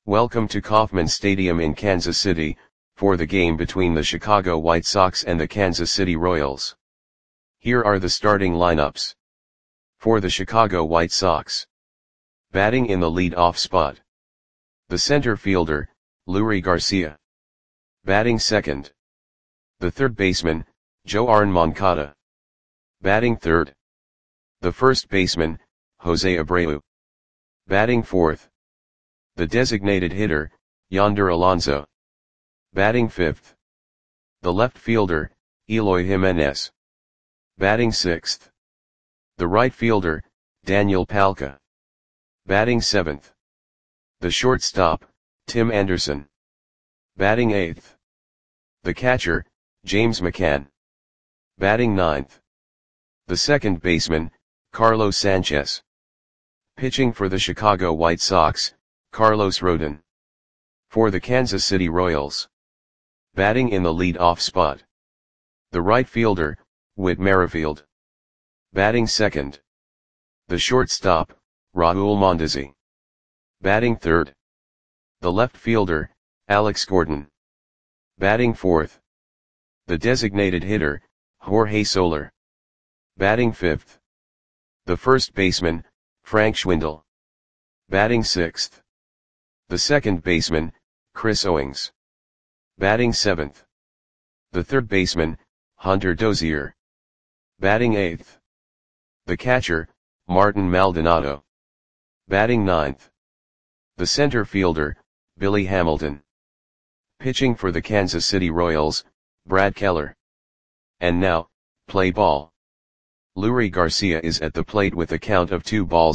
Welcome to Kauffman Stadium in Kansas City, for the game between the Chicago White Sox and the Kansas City Royals. Here are the starting lineups. For the Chicago White Sox. Batting in the lead-off spot. The center fielder, Leury Garcia. Batting second. The third baseman, Yoan Moncada. Batting third. The first baseman, Jose Abreu. Batting fourth. The designated hitter, Yonder Alonso. Batting fifth. The left fielder, Eloy Jimenez. Batting sixth. The right fielder, Daniel Palka. Batting seventh. The shortstop, Tim Anderson. Batting eighth. The catcher, James McCann. Batting ninth. The second baseman, Carlos Sanchez. Pitching for the Chicago White Sox, Carlos Rodon. For the Kansas City Royals. Batting in the lead-off spot. The right fielder, Whit Merrifield. Batting second. The shortstop, Raul Mondesi. Batting third. The left fielder, Alex Gordon. Batting fourth. The designated hitter, Jorge Soler. Batting fifth. The first baseman, Frank Schwindel. Batting sixth. The second baseman, Chris Owings. Batting seventh. The third baseman, Hunter Dozier. Batting eighth. The catcher, Martin Maldonado. Batting ninth. The center fielder, Billy Hamilton. Pitching for the Kansas City Royals, Brad Keller. And now, play ball. Leury Garcia is at the plate with a count of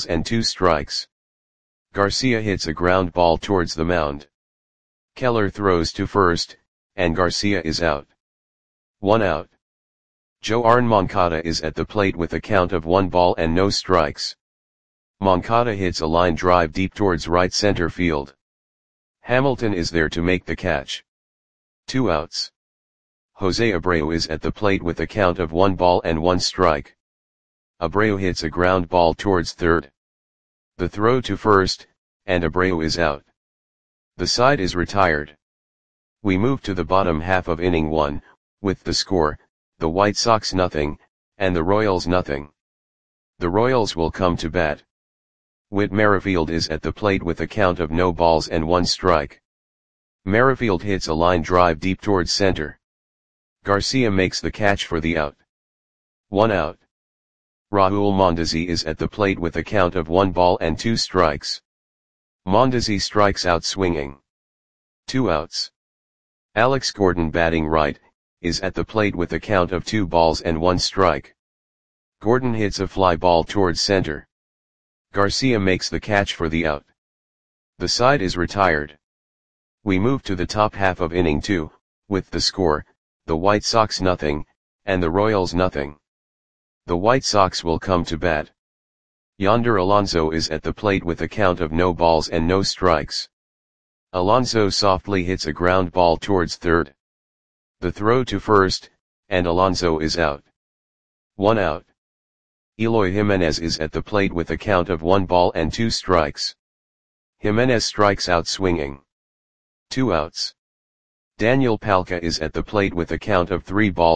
2-2. Garcia hits a ground ball towards the mound. Keller throws to first, and Garcia is out. 1 out. Yoan Moncada is at the plate with a count of 1-0. Moncada hits a line drive deep towards right center field. Hamilton is there to make the catch. 2 outs. Jose Abreu is at the plate with a count of 1-1. Abreu hits a ground ball towards third. The throw to first, and Abreu is out. The side is retired. We move to the bottom half of inning 1, with the score, the White Sox 0, and the Royals 0. The Royals will come to bat. Whit Merrifield is at the plate with a count of 0-1. Merrifield hits a line drive deep towards center. Garcia makes the catch for the out. 1 out. Raul Mondesi is at the plate with a count of 1-2. Mondesi strikes out swinging. 2 outs. Alex Gordon, batting right, is at the plate with a count of 2-1. Gordon hits a fly ball towards center. Garcia makes the catch for the out. The side is retired. We move to the top half of inning 2, with the score, the White Sox 0, and the Royals 0. The White Sox will come to bat. Yonder Alonso is at the plate with a count of 0-0. Alonso softly hits a ground ball towards third. The throw to first, and Alonso is out. 1 out. Eloy Jimenez is at the plate with a count of 1-2. Jimenez strikes out swinging. 2 outs. Daniel Palka is at the plate with a count of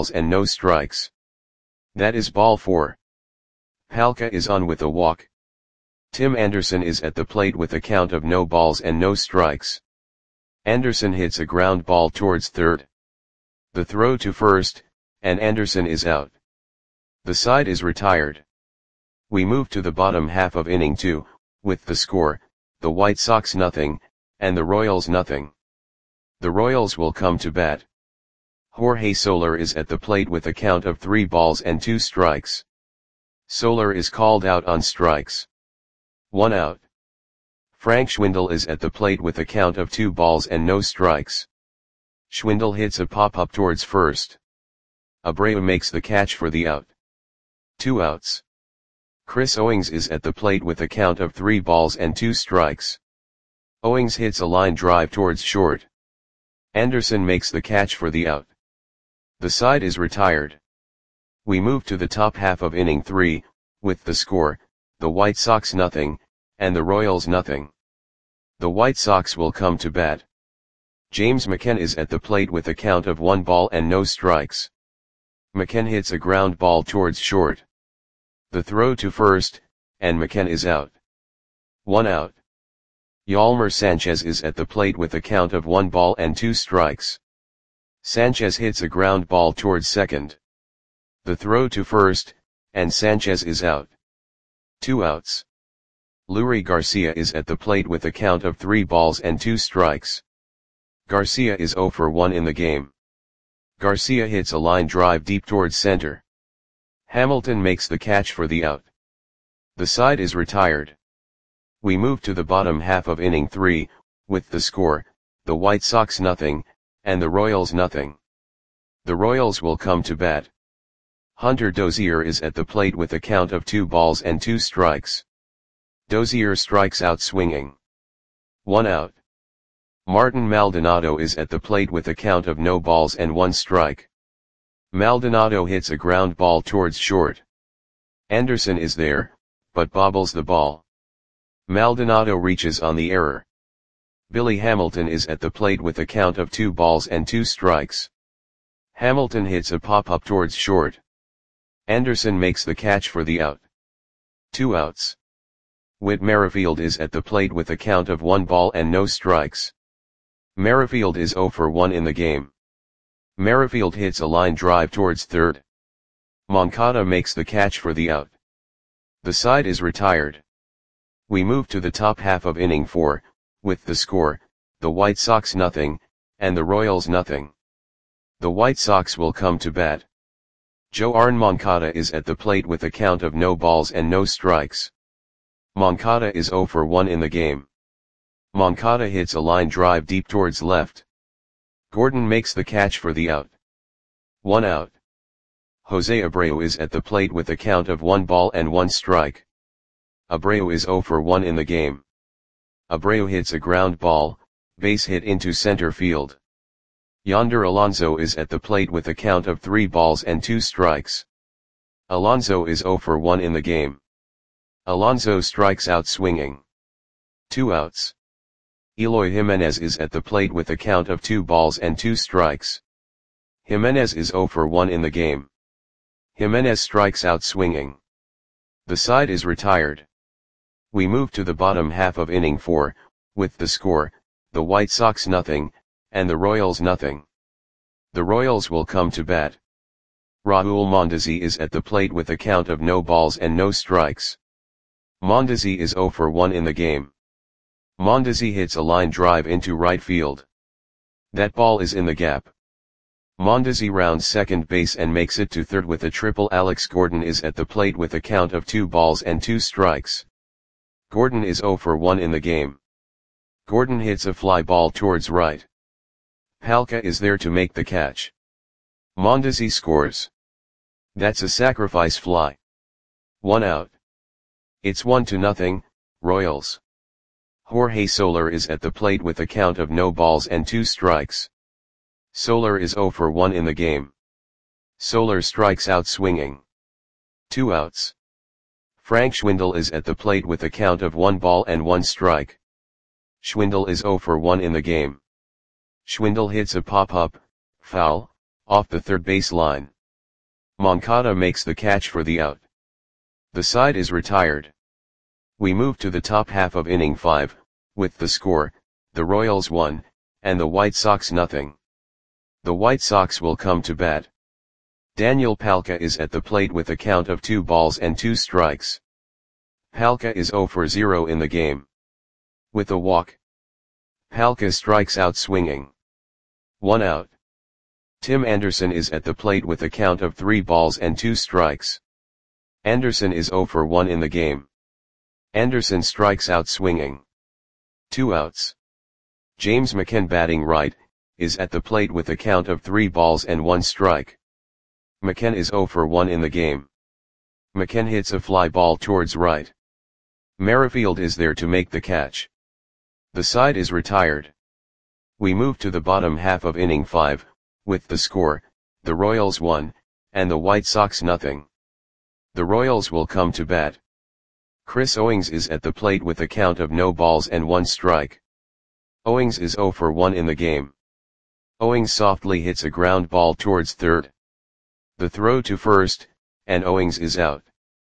3-0. That is ball 4. Palka is on with a walk. Tim Anderson is at the plate with a count of 0-0. Anderson hits a ground ball towards third. The throw to first, and Anderson is out. The side is retired. We move to the bottom half of inning 2, with the score, the White Sox 0, and the Royals 0. The Royals will come to bat. Jorge Soler is at the plate with a count of 3-2. Soler is called out on strikes. 1 out. Frank Schwindel is at the plate with a count of 2-0. Schwindel hits a pop-up towards first. Abreu makes the catch for the out. 2 outs. Chris Owings is at the plate with a count of 3-2. Owings hits a line drive towards short. Anderson makes the catch for the out. The side is retired. We move to the top half of inning 3, with the score, the White Sox 0, and the Royals 0. The White Sox will come to bat. James McCann is at the plate with a count of 1 ball and no strikes. McCann hits a ground ball towards short. The throw to first, and McCann is out. 1 out. Yolmer Sanchez is at the plate with a count of 1 ball and 2 strikes. Sanchez hits a ground ball towards second. The throw to first, and Sanchez is out. 2 outs. Leury Garcia is at the plate with a count of 3 balls and 2 strikes. Garcia is 0 for 1 in the game. Garcia hits a line drive deep towards center. Hamilton makes the catch for the out. The side is retired. We move to the bottom half of inning 3, with the score, the White Sox nothing, and the Royals nothing. The Royals will come to bat. Hunter Dozier is at the plate with a count of 2 balls and 2 strikes. Dozier strikes out swinging. 1 out. Martin Maldonado is at the plate with a count of no balls and 1 strike. Maldonado hits a ground ball towards short. Anderson is there, but bobbles the ball. Maldonado reaches on the error. Billy Hamilton is at the plate with a count of 2 balls and 2 strikes. Hamilton hits a pop-up towards short. Anderson makes the catch for the out. 2 outs. Whit Merrifield is at the plate with a count of 1 ball and no strikes. Merrifield is 0 for 1 in the game. Merrifield hits a line drive towards third. Moncada makes the catch for the out. The side is retired. We move to the top half of inning 4, with the score, the White Sox nothing, and the Royals nothing. The White Sox will come to bat. Joan Moncada is at the plate with a count of no balls and no strikes. Moncada is 0 for 1 in the game. Moncada hits a line drive deep towards left. Gordon makes the catch for the out. 1 out. Jose Abreu is at the plate with a count of 1 ball and 1 strike. Abreu is 0 for 1 in the game. Abreu hits a ground ball, base hit into center field. Yonder Alonso is at the plate with a count of 3 balls and 2 strikes. Alonso is 0 for 1 in the game. Alonso strikes out swinging. 2 outs. Eloy Jimenez is at the plate with a count of 2 balls and 2 strikes. Jimenez is 0 for 1 in the game. Jimenez strikes out swinging. The side is retired. We move to the bottom half of inning 4, with the score, the White Sox nothing, and the Royals nothing. The Royals will come to bat. Raul Mondesi is at the plate with a count of no balls and no strikes. Mondesi is 0 for 1 in the game. Mondesi hits a line drive into right field. That ball is in the gap. Mondesi rounds second base and makes it to third with a triple. Alex Gordon is at the plate with a count of 2 balls and 2 strikes. Gordon is 0 for 1 in the game. Gordon hits a fly ball towards right. Palka is there to make the catch. Mondesi scores. That's a sacrifice fly. 1 out. It's 1-0, Royals. Jorge Soler is at the plate with a count of no balls and 2 strikes. Soler is 0 for 1 in the game. Soler strikes out swinging. 2 outs. Frank Schwindel is at the plate with a count of 1 ball and 1 strike. Schwindel is 0 for 1 in the game. Schwindel hits a pop-up, foul, off the third base line. Moncada makes the catch for the out. The side is retired. We move to the top half of inning 5, with the score, the Royals 1, and the White Sox nothing. The White Sox will come to bat. Daniel Palka is at the plate with a count of 2 balls and 2 strikes. Palka is 0 for 0 in the game. With a walk, Palka strikes out swinging. 1 out. Tim Anderson is at the plate with a count of 3 balls and 2 strikes. Anderson is 0 for 1 in the game. Anderson strikes out swinging. 2 outs. James McCann batting right, is at the plate with a count of 3 balls and 1 strike. McCann is 0 for 1 in the game. McCann hits a fly ball towards right. Merrifield is there to make the catch. The side is retired. We move to the bottom half of inning 5, with the score, the Royals 1, and the White Sox nothing. The Royals will come to bat. Chris Owings is at the plate with a count of no balls and 1 strike. Owings is 0 for 1 in the game. Owings softly hits a ground ball towards third. The throw to first, and Owings is out.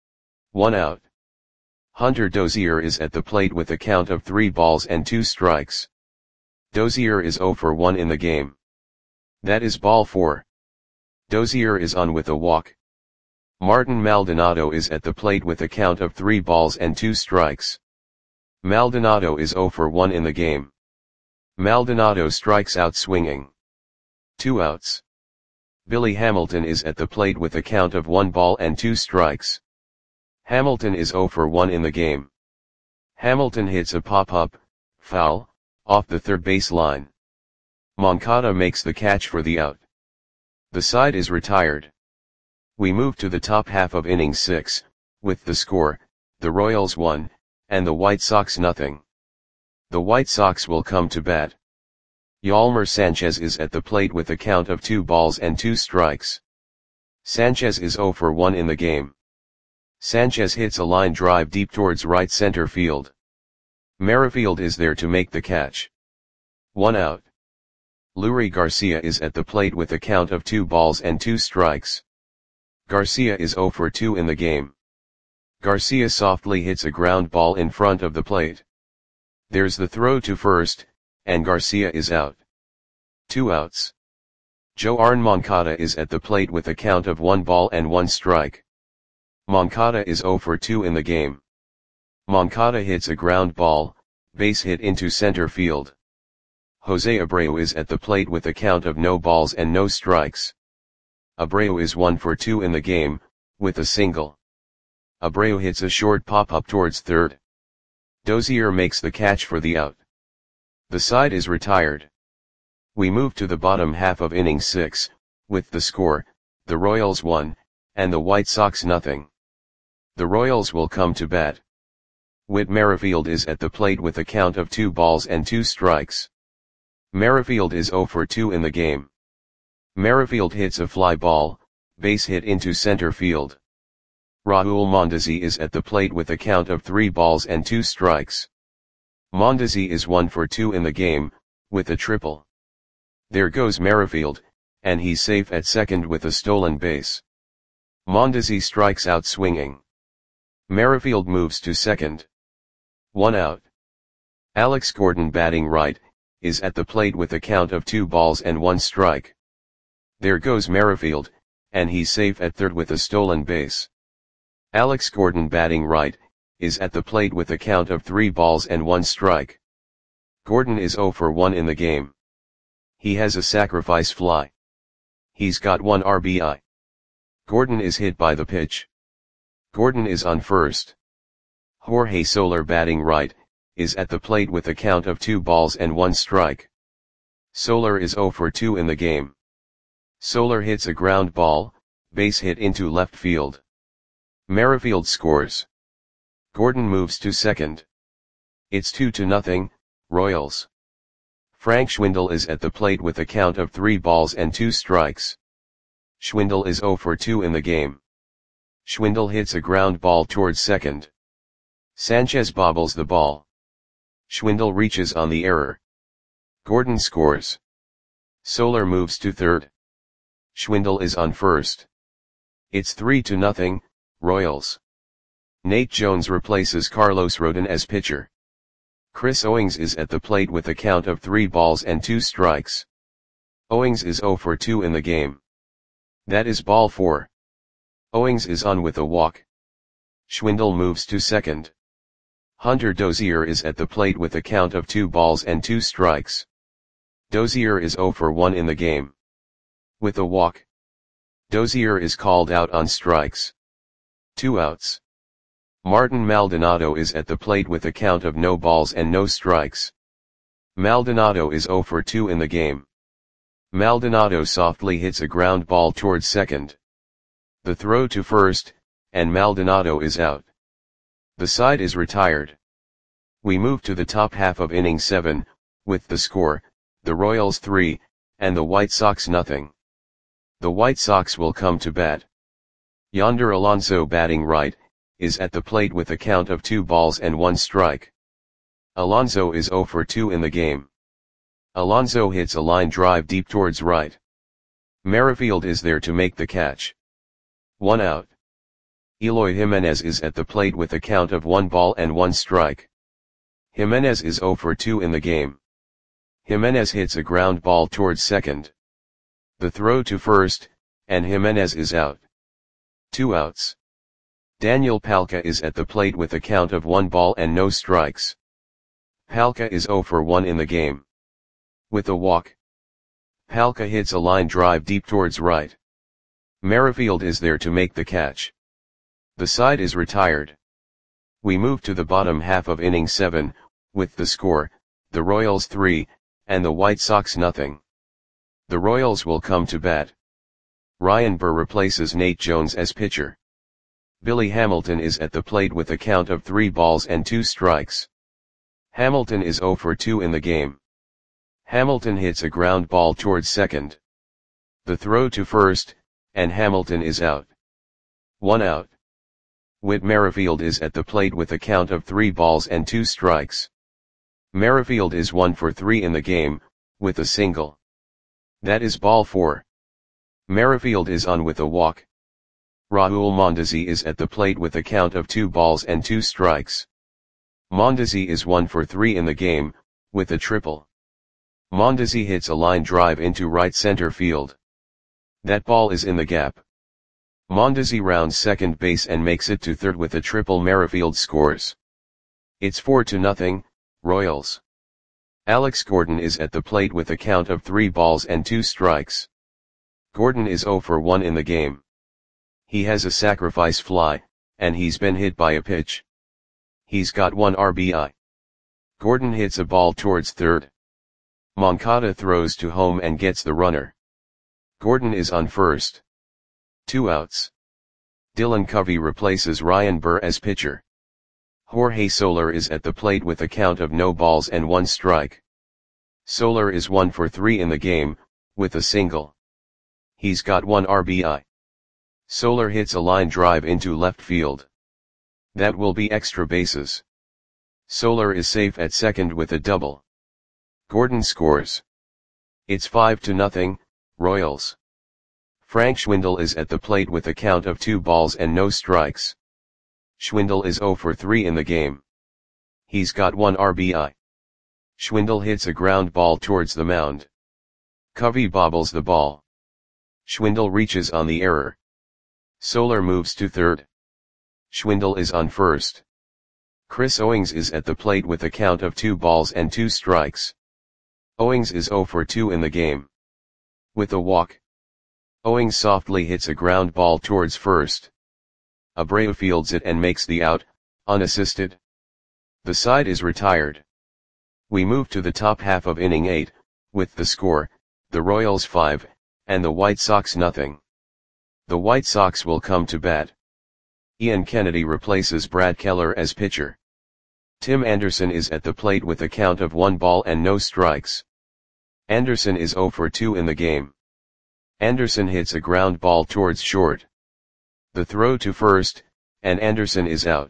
1 out. Hunter Dozier is at the plate with a count of 3 balls and 2 strikes. Dozier is 0 for 1 in the game. That is ball 4. Dozier is on with a walk. Martin Maldonado is at the plate with a count of 3 balls and 2 strikes. Maldonado is 0 for 1 in the game. Maldonado strikes out swinging. 2 outs. Billy Hamilton is at the plate with a count of 1 ball and 2 strikes. Hamilton is 0 for 1 in the game. Hamilton hits a pop-up, foul, off the third base line. Moncada makes the catch for the out. The side is retired. We move to the top half of inning 6, with the score, the Royals 1, and the White Sox nothing. The White Sox will come to bat. Yolmer Sanchez is at the plate with a count of 2 balls and 2 strikes. Sanchez is 0 for 1 in the game. Sanchez hits a line drive deep towards right center field. Merrifield is there to make the catch. 1 out. Leury Garcia is at the plate with a count of 2 balls and 2 strikes. Garcia is 0 for 2 in the game. Garcia softly hits a ground ball in front of the plate. There's the throw to first, and Garcia is out. 2 outs. Joan Moncada is at the plate with a count of 1 ball and 1 strike. Moncada is 0 for 2 in the game. Moncada hits a ground ball, base hit into center field. Jose Abreu is at the plate with a count of no balls and no strikes. Abreu is 1 for 2 in the game, with a single. Abreu hits a short pop-up towards third. Dozier makes the catch for the out. The side is retired. We move to the bottom half of inning 6, with the score, the Royals 1, and the White Sox nothing. The Royals will come to bat. Whit Merrifield is at the plate with a count of 2 balls and 2 strikes. Merrifield is 0 for 2 in the game. Merrifield hits a fly ball, base hit into center field. Raul Mondesi is at the plate with a count of 3 balls and 2 strikes. Mondesi is 1 for 2 in the game, with a triple. There goes Merrifield, and he's safe at second with a stolen base. Mondesi strikes out swinging. Merrifield moves to second. 1 out. Alex Gordon, batting right, is at the plate with a count of 2 balls and 1 strike. There goes Merrifield, and he's safe at third with a stolen base. Alex Gordon, batting right, is at the plate with a count of 3 balls and 1 strike. Gordon is 0 for 1 in the game. He has a sacrifice fly. He's got 1 RBI. Gordon is hit by the pitch. Gordon is on first. Jorge Soler, batting right, is at the plate with a count of 2 balls and 1 strike. Soler is 0 for 2 in the game. Soler hits a ground ball, base hit into left field. Merrifield scores. Gordon moves to second. It's 2-0, Royals. Frank Schwindel is at the plate with a count of 3 balls and 2 strikes. Schwindel is 0 for 2 in the game. Schwindel hits a ground ball towards second. Sanchez bobbles the ball. Schwindel reaches on the error. Gordon scores. Soler moves to third. Schwindel is on first. It's 3-0, Royals. Nate Jones replaces Carlos Rodon as pitcher. Chris Owings is at the plate with a count of 3 balls and 2 strikes. Owings is 0 for 2 in the game. That is ball 4. Owings is on with a walk. Schwindel moves to second. Hunter Dozier is at the plate with a count of 2 balls and 2 strikes. Dozier is 0 for 1 in the game. With a walk. Dozier is called out on strikes. 2 outs. Martin Maldonado is at the plate with a count of no balls and no strikes. Maldonado is 0 for 2 in the game. Maldonado softly hits a ground ball towards second. The throw to first, and Maldonado is out. The side is retired. We move to the top half of inning 7, with the score, the Royals 3, and the White Sox nothing. The White Sox will come to bat. Yonder Alonso, batting right, is at the plate with a count of 2 balls and 1 strike. Alonso is 0 for 2 in the game. Alonso hits a line drive deep towards right. Merrifield is there to make the catch. 1 out. Eloy Jimenez is at the plate with a count of 1 ball and 1 strike. Jimenez is 0 for 2 in the game. Jimenez hits a ground ball towards second. The throw to first, and Jimenez is out. 2 outs. Daniel Palka is at the plate with a count of 1 ball and no strikes. Palka is 0 for 1 in the game. With a walk, Palka hits a line drive deep towards right. Merrifield is there to make the catch. The side is retired. We move to the bottom half of inning 7, with the score, the Royals 3, and the White Sox nothing. The Royals will come to bat. Ryan Burr replaces Nate Jones as pitcher. Billy Hamilton is at the plate with a count of 3 balls and 2 strikes. Hamilton is 0 for 2 in the game. Hamilton hits a ground ball towards second. The throw to first, and Hamilton is out. 1 out. Whit Merrifield is at the plate with a count of 3 balls and 2 strikes. Merrifield is 1 for 3 in the game, with a single. That is ball 4. Merrifield is on with a walk. Raul Mondesi is at the plate with a count of 2 balls and 2 strikes. Mondesi is 1 for 3 in the game, with a triple. Mondesi hits a line drive into right center field. That ball is in the gap. Mondesi rounds second base and makes it to third with a triple. Merrifield scores. It's 4-0, Royals. Alex Gordon is at the plate with a count of 3 balls and 2 strikes. Gordon is 0 for 1 in the game. He has a sacrifice fly, and he's been hit by a pitch. He's got 1 RBI. Gordon hits a ball towards third. Moncada throws to home and gets the runner. Gordon is on first. 2 outs. Dylan Covey replaces Ryan Burr as pitcher. Jorge Soler is at the plate with a count of no balls and 1 strike. Soler is 1 for 3 in the game, with a single. He's got 1 RBI. Soler hits a line drive into left field. That will be extra bases. Soler is safe at second with a double. Gordon scores. It's 5-0, Royals. Frank Schwindel is at the plate with a count of 2 balls and no strikes. Schwindel is 0 for 3 in the game. He's got 1 RBI. Schwindel hits a ground ball towards the mound. Covey bobbles the ball. Schwindel reaches on the error. Soler moves to third. Schwindel is on first. Chris Owings is at the plate with a count of 2 balls and 2 strikes. Owings is 0 for 2 in the game. With a walk, Owings softly hits a ground ball towards first. Abreu fields it and makes the out, unassisted. The side is retired. We move to the top half of inning 8, with the score, the Royals 5, and the White Sox nothing. The White Sox will come to bat. Ian Kennedy replaces Brad Keller as pitcher. Tim Anderson is at the plate with a count of 1 ball and no strikes. Anderson is 0 for 2 in the game. Anderson hits a ground ball towards short. The throw to first, and Anderson is out.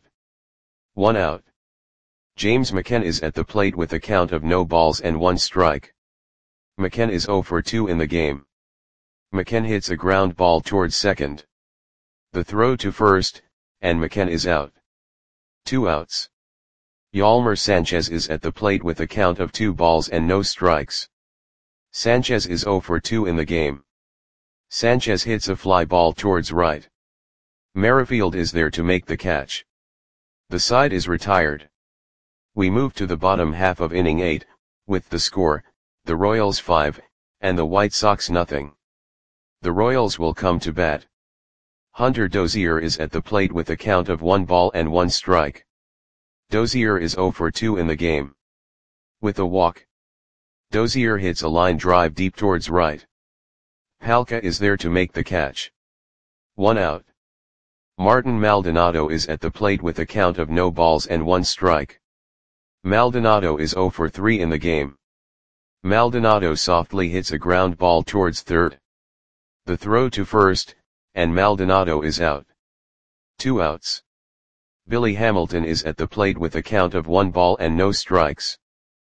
1 out. James McCann is at the plate with a count of no balls and 1 strike. McCann is 0 for 2 in the game. McCann hits a ground ball towards second. The throw to first, and McCann is out. 2 outs. Yolmer Sanchez is at the plate with a count of 2 balls and no strikes. Sanchez is 0 for 2 in the game. Sanchez hits a fly ball towards right. Merrifield is there to make the catch. The side is retired. We move to the bottom half of inning 8, with the score, the Royals 5, and the White Sox nothing. The Royals will come to bat. Hunter Dozier is at the plate with a count of 1 ball and 1 strike. Dozier is 0 for 2 in the game. With a walk, Dozier hits a line drive deep towards right. Palka is there to make the catch. 1 out. Martin Maldonado is at the plate with a count of no balls and 1 strike. Maldonado is 0 for 3 in the game. Maldonado softly hits a ground ball towards third. The throw to first, and Maldonado is out. 2 outs. Billy Hamilton is at the plate with a count of 1 ball and no strikes.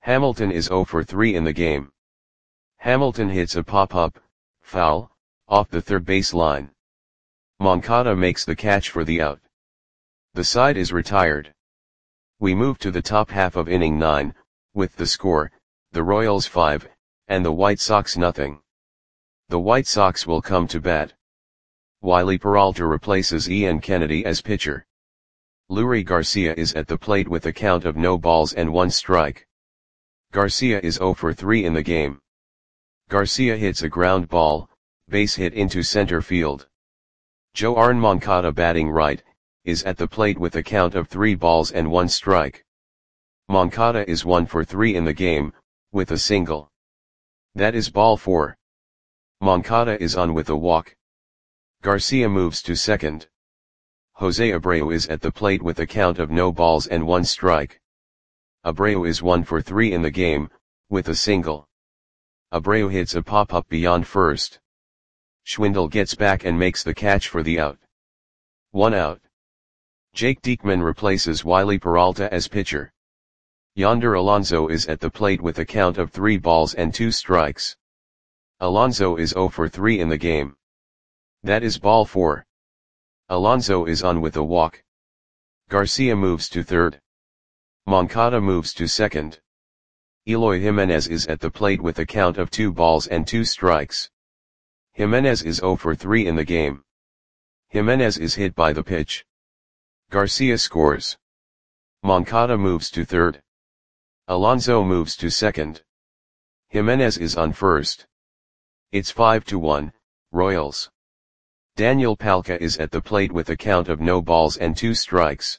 Hamilton is 0 for 3 in the game. Hamilton hits a pop-up, foul, off the third base line. Moncada makes the catch for the out. The side is retired. We move to the top half of inning 9, with the score, the Royals 5, and the White Sox nothing. The White Sox will come to bat. Wiley Peralta replaces Ian Kennedy as pitcher. Leury Garcia is at the plate with a count of no balls and 1 strike. Garcia is 0 for 3 in the game. Garcia hits a ground ball, base hit into center field. Joan Moncada, batting right, is at the plate with a count of 3 balls and 1 strike. Moncada is 1 for 3 in the game, with a single. That is ball 4. Moncada is on with a walk. Garcia moves to second. Jose Abreu is at the plate with a count of no balls and 1 strike. Abreu is 1 for 3 in the game, with a single. Abreu hits a pop-up beyond first. Schwindel gets back and makes the catch for the out. 1 out. Jake Diekman replaces Wiley Peralta as pitcher. Yonder Alonso is at the plate with a count of 3 balls and 2 strikes. Alonso is 0 for 3 in the game. That is ball 4. Alonso is on with a walk. Garcia moves to third. Moncada moves to second. Eloy Jimenez is at the plate with a count of 2 balls and 2 strikes. Jimenez is 0 for 3 in the game. Jimenez is hit by the pitch. Garcia scores. Moncada moves to third. Alonso moves to second. Jimenez is on first. It's 5-1, Royals. Daniel Palka is at the plate with a count of no balls and 2 strikes.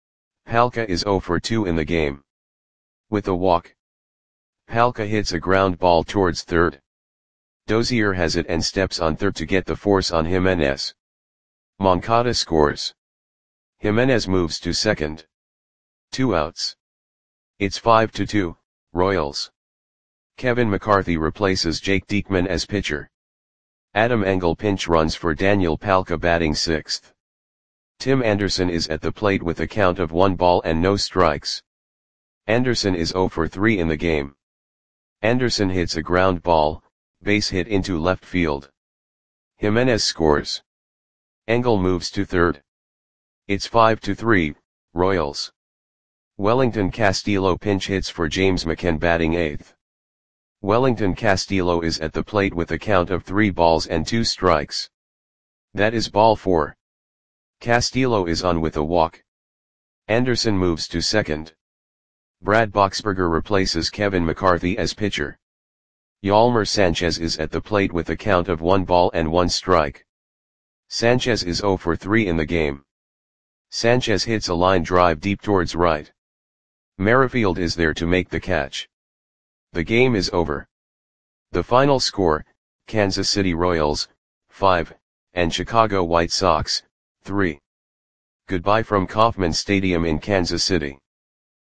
Palka is 0 for 2 in the game. With a walk. Palka hits a ground ball towards third. Dozier has it and steps on third to get the force on Jimenez. Moncada scores. Jimenez moves to second. 2 outs. It's 5-2, Royals. Kevin McCarthy replaces Jake Diekman as pitcher. Adam Engel pinch runs for Daniel Palka, batting 6th. Tim Anderson is at the plate with a count of 1 ball and no strikes. Anderson is 0 for 3 in the game. Anderson hits a ground ball, base hit into left field. Jimenez scores. Engel moves to third. It's 5-3, Royals. Wellington Castillo pinch hits for James McCann, batting 8th. Wellington Castillo is at the plate with a count of 3 balls and 2 strikes. That is ball 4. Castillo is on with a walk. Anderson moves to second. Brad Boxberger replaces Kevin McCarthy as pitcher. Yolmer Sanchez is at the plate with a count of 1 ball and 1 strike. Sanchez is 0 for 3 in the game. Sanchez hits a line drive deep towards right. Merrifield is there to make the catch. The game is over. The final score, Kansas City Royals, 5, and Chicago White Sox, 3. Goodbye from Kauffman Stadium in Kansas City.